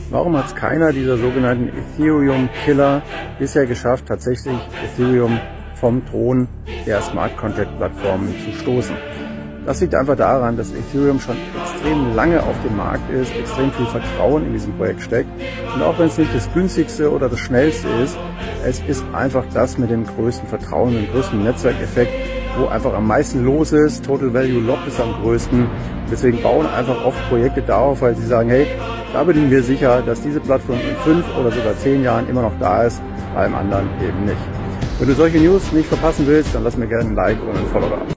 Warum hat es keiner dieser sogenannten Ethereum-Killer bisher geschafft, tatsächlich Ethereum vom Thron der Smart Contract-Plattformen zu stoßen? Das liegt einfach daran, dass Ethereum schon extrem lange auf dem Markt ist, extrem viel Vertrauen in diesem Projekt steckt. Und auch wenn es nicht das günstigste oder das schnellste ist, es ist einfach das mit dem größten Vertrauen, dem größten Netzwerkeffekt, wo einfach am meisten los ist. Total Value Locked ist am größten. Deswegen bauen einfach oft Projekte darauf, weil sie sagen, hey, da bin ich mir sicher, dass diese Plattform in 5 oder sogar 10 Jahren immer noch da ist, bei allem anderen eben nicht. Wenn du solche News nicht verpassen willst, dann lass mir gerne ein Like oder ein Follow da.